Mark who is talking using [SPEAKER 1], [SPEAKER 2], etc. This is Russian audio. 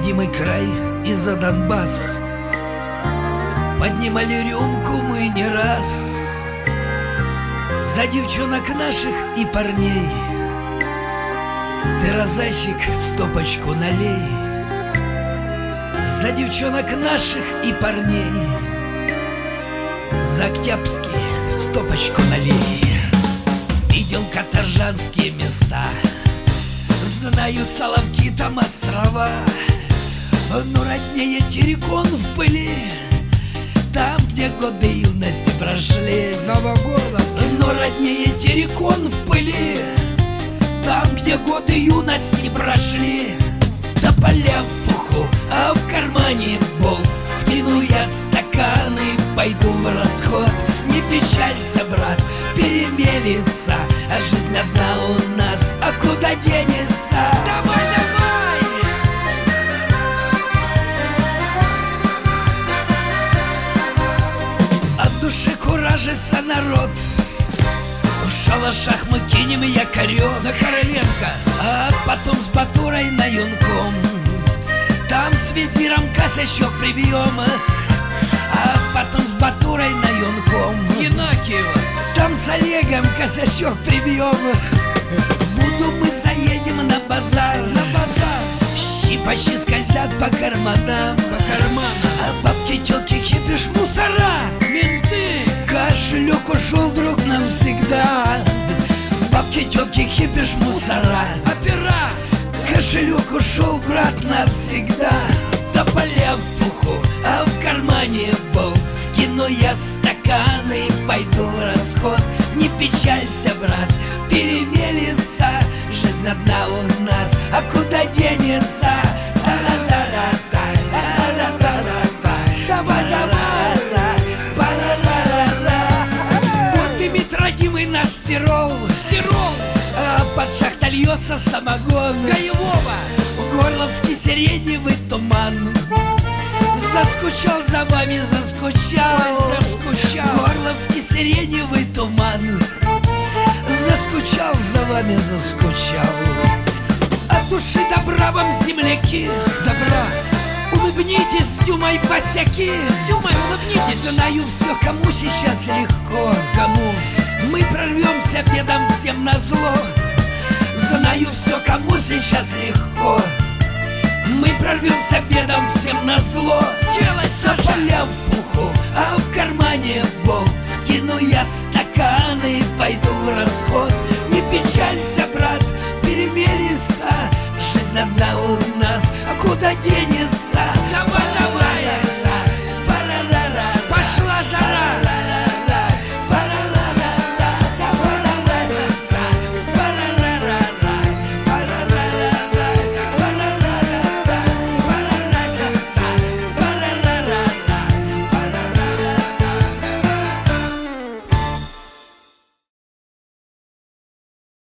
[SPEAKER 1] родимый край и за Донбасс поднимали рюмку мы не раз. За девчонок наших и парней. Ты, розайчик, стопочку налей. За девчонок наших и парней. За Октябрьский стопочку налей. Видел каторжанские места, знаю Соловки, там острова. Но роднее Терекон в пыли, там, где годы юности прошли.
[SPEAKER 2] Новогородов.
[SPEAKER 1] Но роднее Терекон в пыли, там, где годы юности прошли. Да поля в пуху, а в кармане болт. Вкину я стаканы, пойду в расход. Не печалься, брат, перемелется, а жизнь одна у нас, а куда денется?
[SPEAKER 2] Давай, давай!
[SPEAKER 1] От души куражится народ. В шалашах мы кинем якорек
[SPEAKER 2] На Короленко.
[SPEAKER 1] а потом с Батурой на Юнком. Там с визиром косячок прибьем, а потом с Батурой на Юнком.
[SPEAKER 2] Янакиева.
[SPEAKER 1] Там с Олегом косячок прибьем. Буду мы заедем на базар.
[SPEAKER 2] На базар.
[SPEAKER 1] Щипачи скользят по карманам,
[SPEAKER 2] По карманам.
[SPEAKER 1] а бабки, тёлки, кипиш, мусора.
[SPEAKER 2] Менты.
[SPEAKER 1] Кошелек ушел, друг, навсегда. Бабки, тёлки, кипиш, мусора.
[SPEAKER 2] Опера.
[SPEAKER 1] Кошелек ушел, брат, навсегда. Да поля в пуху, а в кармане болт. Вкину я стаканы, пойду в расход. Не печалься, брат, перемелется. Жизнь одна у нас, а куда денется? Вот имит родимый наш стирол, а под шахтой льется самогон.
[SPEAKER 2] Гаевого.
[SPEAKER 1] Горловский сиреневый туман. Заскучал за вами, заскучал.
[SPEAKER 2] Ой, заскучал.
[SPEAKER 1] Горловский сиреневый туман. Заскучал за вами, заскучал. От души добра вам, земляки.
[SPEAKER 2] Добра.
[SPEAKER 1] Улыбнитесь с Дюмой, босяки.
[SPEAKER 2] С Дюмой улыбнитесь.
[SPEAKER 1] Знаю все, кому сейчас легко.
[SPEAKER 2] Кому?
[SPEAKER 1] Мы прорвемся бедом всем назло. Знаю все, кому сейчас легко. Мы прорвемся бедом всем назло.
[SPEAKER 2] Делай,
[SPEAKER 1] За
[SPEAKER 2] Саша.
[SPEAKER 1] поля в пуху, а в кармане болт. Вкину я стаканы, пойду в расход. Не печалься, брат, перемелется. Жизнь одна у нас, а куда денется?
[SPEAKER 2] Давай.